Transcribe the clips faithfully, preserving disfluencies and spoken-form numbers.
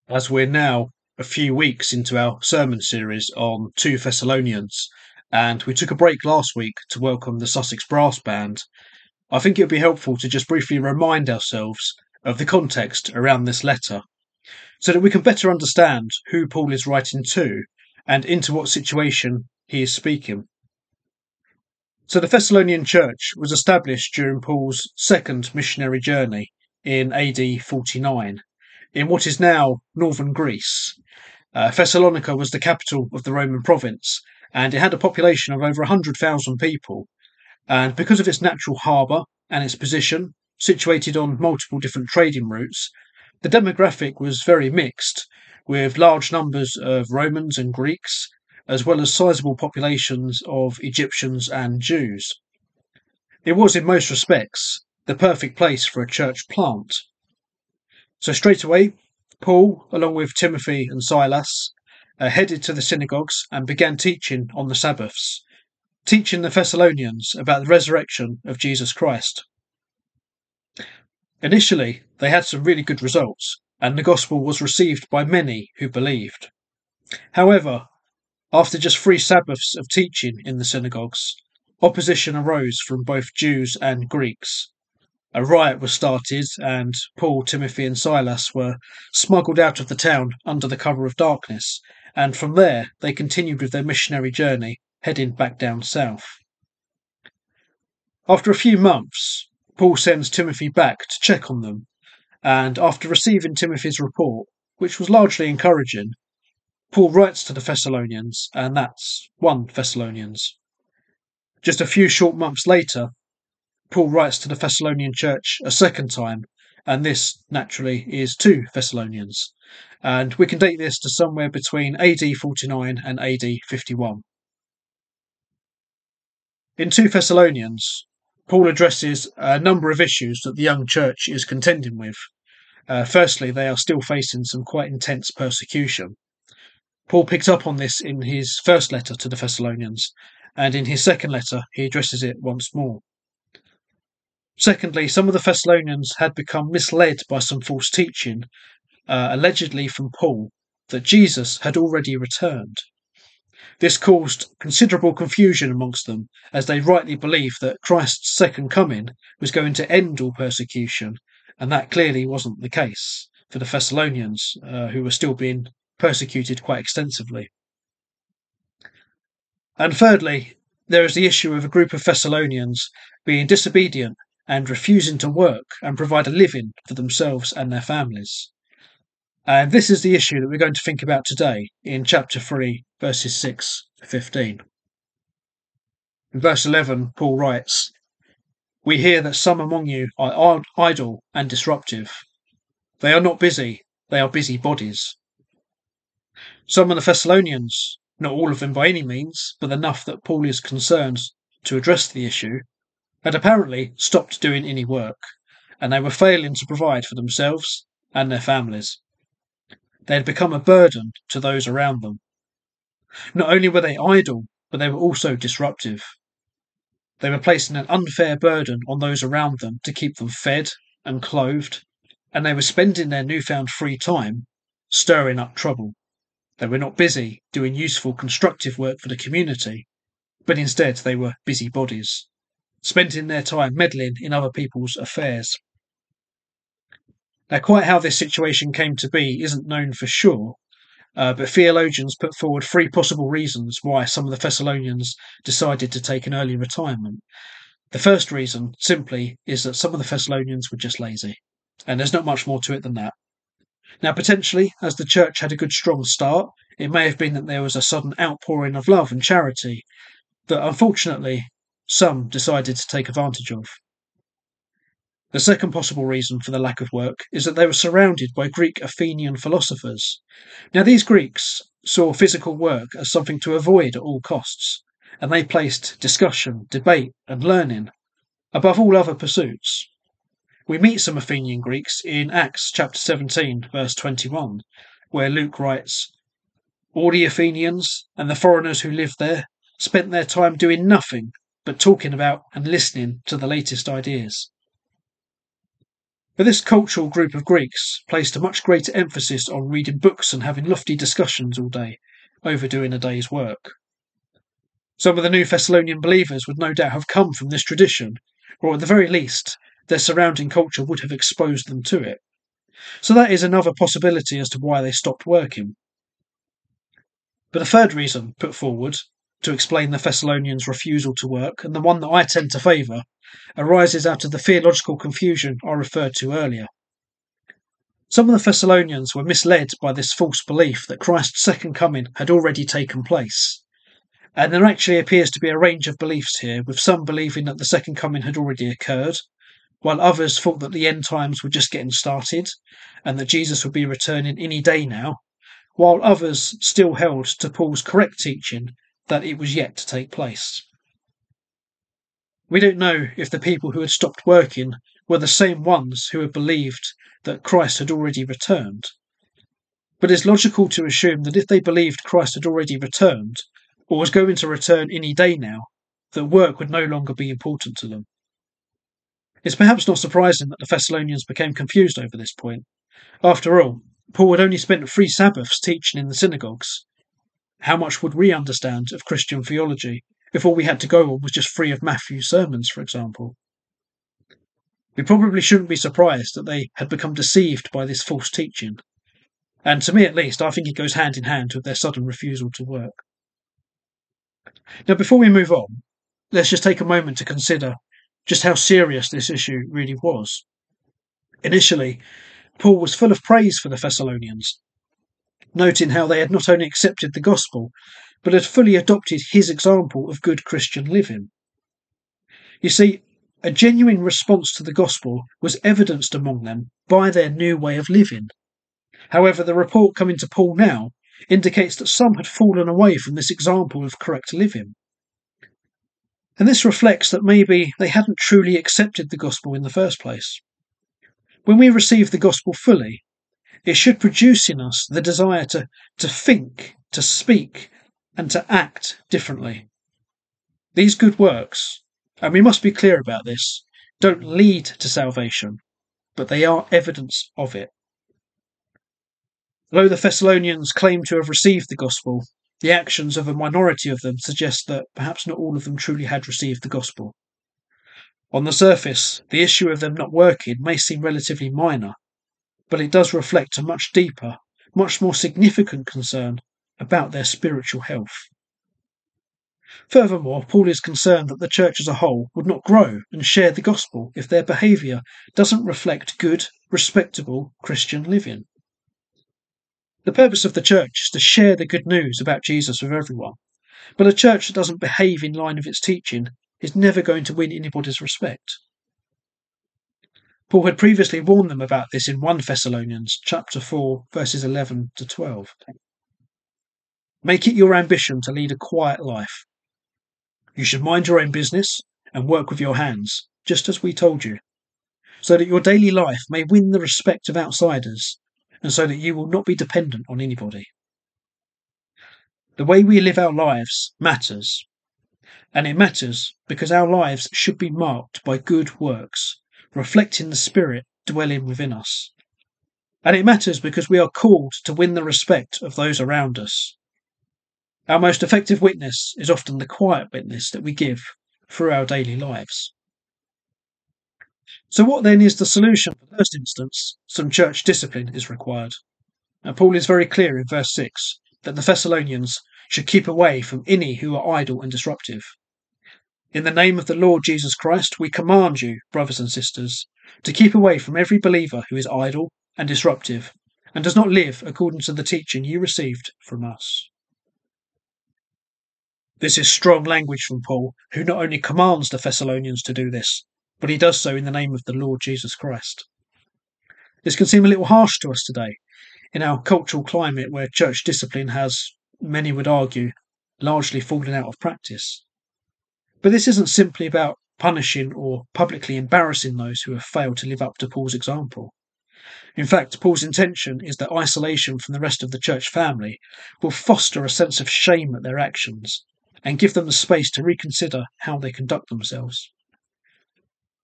As we're now a few weeks into our sermon series on two Thessalonians, and we took a break last week to welcome the Sussex Brass Band, I think it would be helpful to just briefly remind ourselves of the context around this letter, so that we can better understand who Paul is writing to and into what situation he is speaking. So the Thessalonian church was established during Paul's second missionary journey in A D forty-nine in what is now northern Greece. Uh, Thessalonica was the capital of the Roman province, and it had a population of over one hundred thousand people. And because of its natural harbour and its position, situated on multiple different trading routes, the demographic was very mixed, with large numbers of Romans and Greeks, as well as sizable populations of Egyptians and Jews. It was, in most respects, the perfect place for a church plant. So straight away, Paul, along with Timothy and Silas, uh, headed to the synagogues and began teaching on the Sabbaths, teaching the Thessalonians about the resurrection of Jesus Christ. Initially, they had some really good results, and the gospel was received by many who believed. However, after just three Sabbaths of teaching in the synagogues, opposition arose from both Jews and Greeks. A riot was started, and Paul, Timothy, and Silas were smuggled out of the town under the cover of darkness, and from there they continued with their missionary journey, heading back down south. After a few months, Paul sends Timothy back to check on them, and after receiving Timothy's report, which was largely encouraging, Paul writes to the Thessalonians, and that's First Thessalonians. Just a few short months later, Paul writes to the Thessalonian church a second time, and this, naturally, is Second Thessalonians. And we can date this to somewhere between A D forty-nine and A D fifty-one. In Second Thessalonians, Paul addresses a number of issues that the young church is contending with. Uh, firstly, they are still facing some quite intense persecution. Paul picked up on this in his first letter to the Thessalonians, and in his second letter he addresses it once more. Secondly, some of the Thessalonians had become misled by some false teaching, uh, allegedly from Paul, that Jesus had already returned. This caused considerable confusion amongst them, as they rightly believed that Christ's second coming was going to end all persecution, and that clearly wasn't the case for the Thessalonians, uh, who were still being persecuted quite extensively. And thirdly, there is the issue of a group of Thessalonians being disobedient and refusing to work and provide a living for themselves and their families. And this is the issue that we're going to think about today in chapter three, verses six to fifteen. In verse eleven, Paul writes, "We hear that some among you are idle and disruptive. They are not busy, they are busy bodies." Some of the Thessalonians, not all of them by any means, but enough that Paul is concerned to address the issue, had apparently stopped doing any work, and they were failing to provide for themselves and their families. They had become a burden to those around them. Not only were they idle, but they were also disruptive. They were placing an unfair burden on those around them to keep them fed and clothed, and they were spending their newfound free time stirring up trouble. They were not busy doing useful, constructive work for the community, but instead they were busybodies, spending their time meddling in other people's affairs. Now, quite how this situation came to be isn't known for sure, uh, but theologians put forward three possible reasons why some of the Thessalonians decided to take an early retirement. The first reason, simply, is that some of the Thessalonians were just lazy, and there's not much more to it than that. Now, potentially, as the church had a good strong start, it may have been that there was a sudden outpouring of love and charity that, unfortunately, some decided to take advantage of. The second possible reason for the lack of work is that they were surrounded by Greek Athenian philosophers. Now, these Greeks saw physical work as something to avoid at all costs, and they placed discussion, debate, and learning above all other pursuits. We meet some Athenian Greeks in Acts chapter seventeen, verse twenty-one, where Luke writes, "All the Athenians and the foreigners who lived there spent their time doing nothing but talking about and listening to the latest ideas." But this cultural group of Greeks placed a much greater emphasis on reading books and having lofty discussions all day, overdoing a day's work. Some of the New Thessalonian believers would no doubt have come from this tradition, or at the very least, their surrounding culture would have exposed them to it. So that is another possibility as to why they stopped working. But a third reason put forward to explain the Thessalonians' refusal to work, and the one that I tend to favour, arises out of the theological confusion I referred to earlier. Some of the Thessalonians were misled by this false belief that Christ's second coming had already taken place. And there actually appears to be a range of beliefs here, with some believing that the second coming had already occurred, while others thought that the end times were just getting started, and that Jesus would be returning any day now, while others still held to Paul's correct teaching that it was yet to take place. We don't know if the people who had stopped working were the same ones who had believed that Christ had already returned, but it's logical to assume that if they believed Christ had already returned, or was going to return any day now, that work would no longer be important to them. It's perhaps not surprising that the Thessalonians became confused over this point. After all, Paul had only spent three Sabbaths teaching in the synagogues. How much would we understand of Christian theology if all we had to go on was just three of Matthew's sermons, for example? We probably shouldn't be surprised that they had become deceived by this false teaching. And to me at least, I think it goes hand in hand with their sudden refusal to work. Now, before we move on, let's just take a moment to consider just how serious this issue really was. Initially, Paul was full of praise for the Thessalonians, noting how they had not only accepted the gospel, but had fully adopted his example of good Christian living. You see, a genuine response to the gospel was evidenced among them by their new way of living. However, the report coming to Paul now indicates that some had fallen away from this example of correct living. And this reflects that maybe they hadn't truly accepted the gospel in the first place. When we receive the gospel fully, it should produce in us the desire to, to think, to speak, and to act differently. These good works, and we must be clear about this, don't lead to salvation, but they are evidence of it. Though the Thessalonians claim to have received the gospel, the actions of a minority of them suggest that perhaps not all of them truly had received the gospel. On the surface, the issue of them not working may seem relatively minor, but it does reflect a much deeper, much more significant concern about their spiritual health. Furthermore, Paul is concerned that the church as a whole would not grow and share the gospel if their behaviour doesn't reflect good, respectable Christian living. The purpose of the church is to share the good news about Jesus with everyone, but a church that doesn't behave in line with its teaching is never going to win anybody's respect. Paul had previously warned them about this in First Thessalonians chapter four, verses eleven to twelve. Make it your ambition to lead a quiet life. You should mind your own business and work with your hands, just as we told you, so that your daily life may win the respect of outsiders, and so that you will not be dependent on anybody. The way we live our lives matters, and it matters because our lives should be marked by good works, reflecting the Spirit dwelling within us. And it matters because we are called to win the respect of those around us. Our most effective witness is often the quiet witness that we give through our daily lives. So what then is the solution? In the first instance, some church discipline is required. And Paul is very clear in verse six that the Thessalonians should keep away from any who are idle and disruptive. In the name of the Lord Jesus Christ, we command you, brothers and sisters, to keep away from every believer who is idle and disruptive and does not live according to the teaching you received from us. This is strong language from Paul, who not only commands the Thessalonians to do this, but he does so in the name of the Lord Jesus Christ. This can seem a little harsh to us today, in our cultural climate where church discipline has, many would argue, largely fallen out of practice. But this isn't simply about punishing or publicly embarrassing those who have failed to live up to Paul's example. In fact, Paul's intention is that isolation from the rest of the church family will foster a sense of shame at their actions and give them the space to reconsider how they conduct themselves.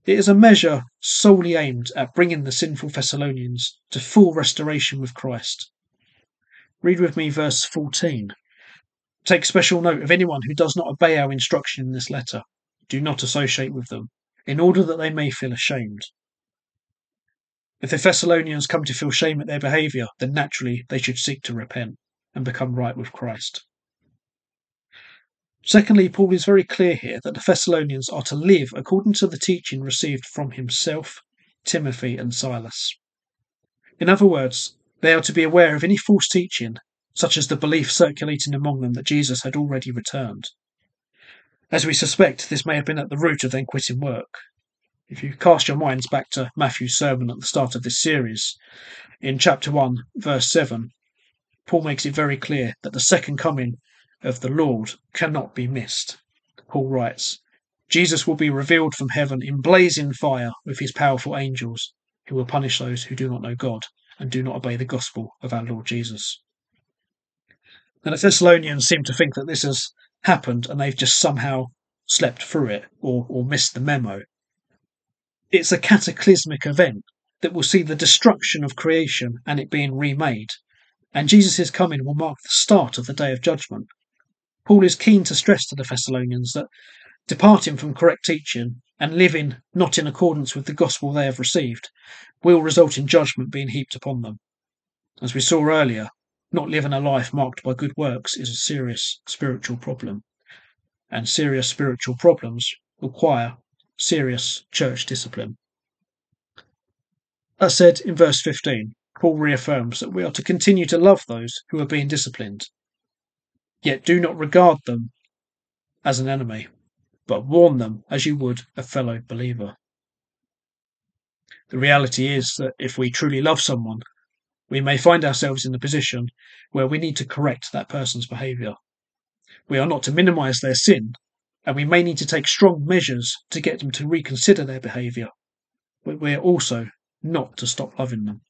It is a measure solely aimed at bringing the sinful Thessalonians to full restoration with Christ. Read with me verse fourteen. Take special note of anyone who does not obey our instruction in this letter. Do not associate with them, in order that they may feel ashamed. If the Thessalonians come to feel shame at their behaviour, then naturally they should seek to repent and become right with Christ. Secondly, Paul is very clear here that the Thessalonians are to live according to the teaching received from himself, Timothy, and Silas. In other words, they are to be aware of any false teaching, such as the belief circulating among them that Jesus had already returned. As we suspect, this may have been at the root of them quitting work. If you cast your minds back to Matthew's sermon at the start of this series, in chapter one, verse seven, Paul makes it very clear that the second coming of the Lord cannot be missed. Paul writes, Jesus will be revealed from heaven in blazing fire with his powerful angels, who will punish those who do not know God and do not obey the gospel of our Lord Jesus. Now, the Thessalonians seem to think that this has happened and they've just somehow slept through it or, or missed the memo. It's a cataclysmic event that will see the destruction of creation and it being remade, and Jesus' coming will mark the start of the day of judgment. Paul is keen to stress to the Thessalonians that departing from correct teaching and living not in accordance with the gospel they have received will result in judgment being heaped upon them. As we saw earlier, not living a life marked by good works is a serious spiritual problem, and serious spiritual problems require serious church discipline. As said in verse fifteen, Paul reaffirms that we are to continue to love those who are being disciplined, yet do not regard them as an enemy, but warn them as you would a fellow believer. The reality is that if we truly love someone, we may find ourselves in a position where we need to correct that person's behaviour. We are not to minimise their sin, and we may need to take strong measures to get them to reconsider their behaviour, but we are also not to stop loving them.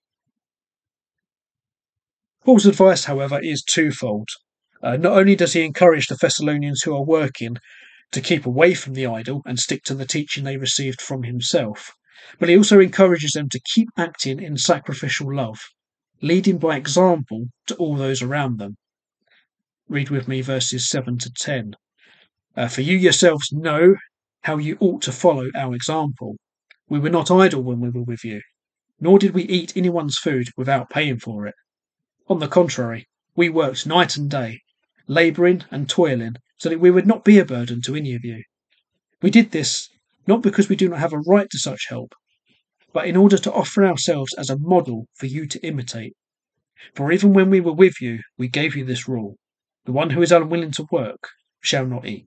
Paul's advice, however, is twofold. Uh, not only does he encourage the Thessalonians who are working to keep away from the idol and stick to the teaching they received from himself, but he also encourages them to keep acting in sacrificial love, leading by example to all those around them. Read with me verses seven to ten. Uh, For you yourselves know how you ought to follow our example. We were not idle when we were with you, nor did we eat anyone's food without paying for it. On the contrary, we worked night and day, labouring and toiling, so that we would not be a burden to any of you. We did this not because we do not have a right to such help, but in order to offer ourselves as a model for you to imitate. For even when we were with you, we gave you this rule: the one who is unwilling to work shall not eat.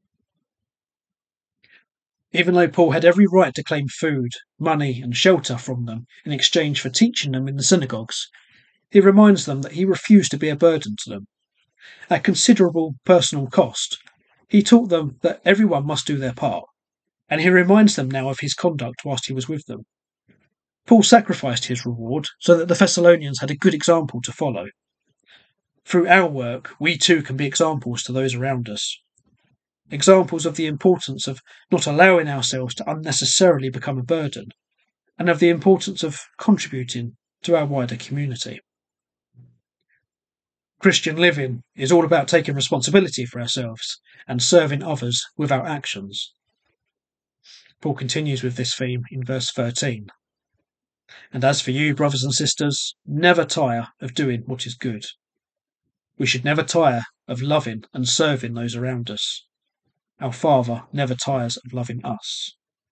Even though Paul had every right to claim food, money, and shelter from them in exchange for teaching them in the synagogues, he reminds them that he refused to be a burden to them. At considerable personal cost, he taught them that everyone must do their part, and he reminds them now of his conduct whilst he was with them. Paul sacrificed his reward so that the Thessalonians had a good example to follow. Through our work, we too can be examples to those around us. Examples of the importance of not allowing ourselves to unnecessarily become a burden, and of the importance of contributing to our wider community. Christian living is all about taking responsibility for ourselves and serving others with our actions. Paul continues with this theme in verse thirteen. And as for you, brothers and sisters, never tire of doing what is good. We should never tire of loving and serving those around us. Our Father never tires of loving us.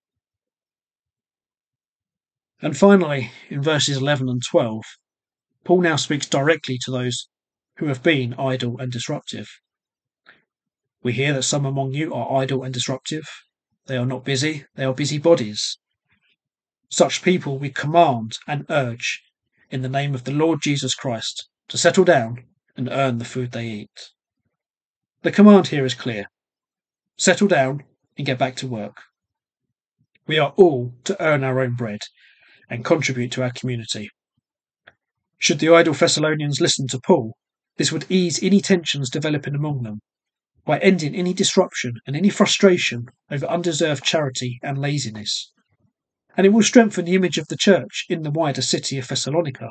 And finally, in verses eleven and twelve, Paul now speaks directly to those who have been idle and disruptive. We hear that some among you are idle and disruptive. They are not busy, they are busybodies. Such people we command and urge in the name of the Lord Jesus Christ to settle down and earn the food they eat. The command here is clear. Settle down and get back to work. We are all to earn our own bread and contribute to our community. Should the idle Thessalonians listen to Paul, this would ease any tensions developing among them by ending any disruption and any frustration over undeserved charity and laziness. and it will strengthen the image of the church in the wider city of Thessalonica.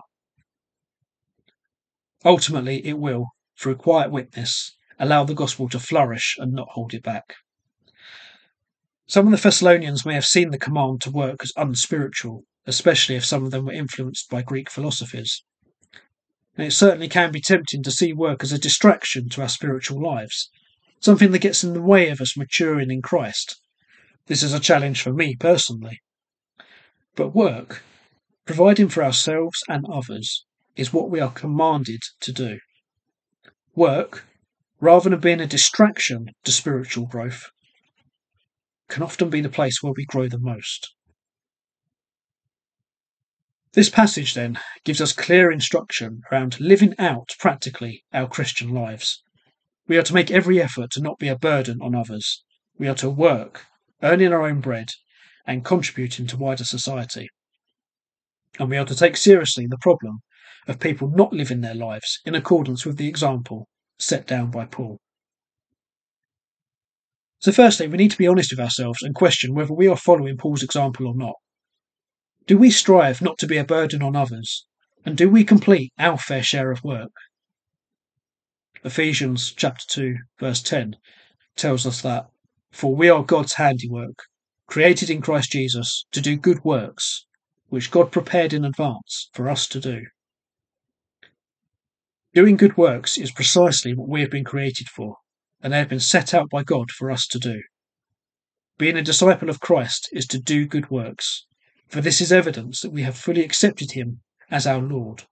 Ultimately, it will, through quiet witness, allow the gospel to flourish and not hold it back. Some of the Thessalonians may have seen the command to work as unspiritual, especially if some of them were influenced by Greek philosophers. And it certainly can be tempting to see work as a distraction to our spiritual lives, something that gets in the way of us maturing in Christ. This is a challenge for me personally. But work, providing for ourselves and others, is what we are commanded to do. Work, rather than being a distraction to spiritual growth, can often be the place where we grow the most. This passage, then, gives us clear instruction around living out practically our Christian lives. We are to make every effort to not be a burden on others. We are to work, earning our own bread, and contributing to wider society. And we are to take seriously the problem of people not living their lives in accordance with the example set down by Paul. So firstly, we need to be honest with ourselves and question whether we are following Paul's example or not. Do we strive not to be a burden on others? And do we complete our fair share of work? Ephesians chapter two, verse ten tells us that, "For we are God's handiwork, created in Christ Jesus to do good works, which God prepared in advance for us to do." Doing good works is precisely what we have been created for, and they have been set out by God for us to do. Being a disciple of Christ is to do good works, for this is evidence that we have fully accepted him as our Lord.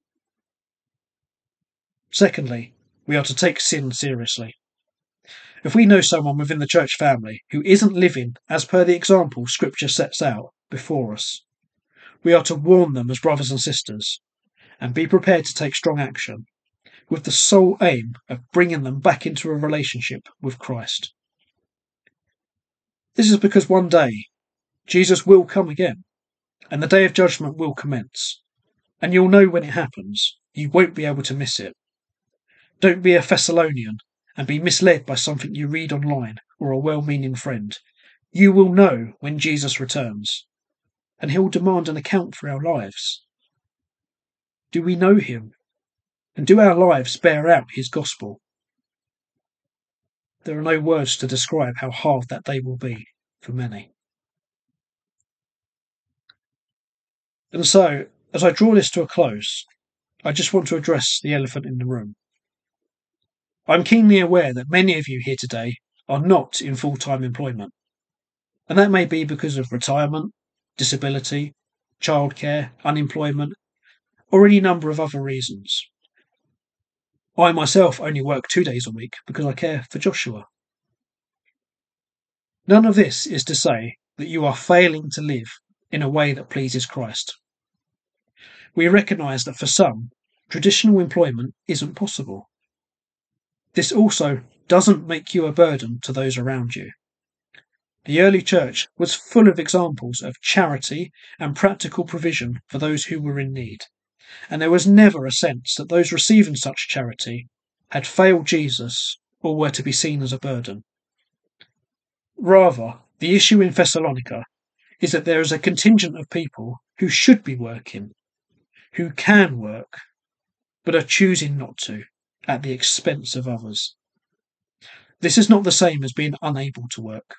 Secondly, we are to take sin seriously. If we know someone within the church family who isn't living as per the example Scripture sets out before us, we are to warn them as brothers and sisters, and be prepared to take strong action, with the sole aim of bringing them back into a relationship with Christ. This is because one day Jesus will come again, and the day of judgment will commence, and you'll know when it happens. You won't be able to miss it. Don't be a Thessalonian and be misled by something you read online or a well-meaning friend. You will know when Jesus returns, and he will demand an account for our lives. Do we know him? And do our lives bear out his gospel? There are no words to describe how hard that day will be for many. And so, as I draw this to a close, I just want to address the elephant in the room. I'm keenly aware that many of you here today are not in full-time employment, and that may be because of retirement, disability, childcare, unemployment, or any number of other reasons. I myself only work two days a week because I care for Joshua. None of this is to say that you are failing to live in a way that pleases Christ. We recognise that for some, traditional employment isn't possible. This also doesn't make you a burden to those around you. The early church was full of examples of charity and practical provision for those who were in need, and there was never a sense that those receiving such charity had failed Jesus or were to be seen as a burden. Rather, the issue in Thessalonica is that there is a contingent of people who should be working, who can work, but are choosing not to, at the expense of others. This is not the same as being unable to work.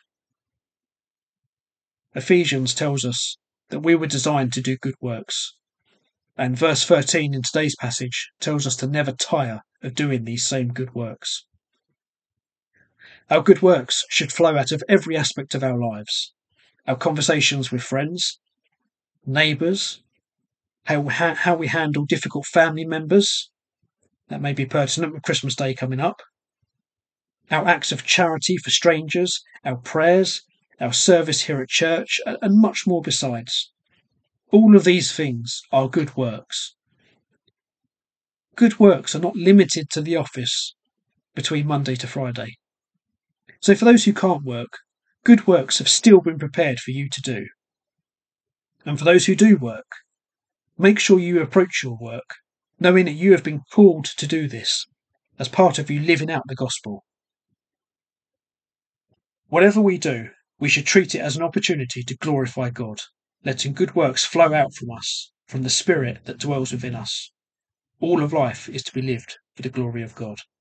Ephesians tells us that we were designed to do good works, and verse thirteen in today's passage tells us to never tire of doing these same good works. Our good works should flow out of every aspect of our lives: our conversations with friends, neighbours, how, how, how we handle difficult family members, that may be pertinent with Christmas Day coming up, our acts of charity for strangers, our prayers, our service here at church, and much more besides. All of these things are good works. Good works are not limited to the office between Monday to Friday. So for those who can't work, good works have still been prepared for you to do. And for those who do work, make sure you approach your work knowing that you have been called to do this as part of you living out the gospel. Whatever we do, we should treat it as an opportunity to glorify God letting good works flow out from us, from the Spirit that dwells within us. All of life is to be lived for the glory of God.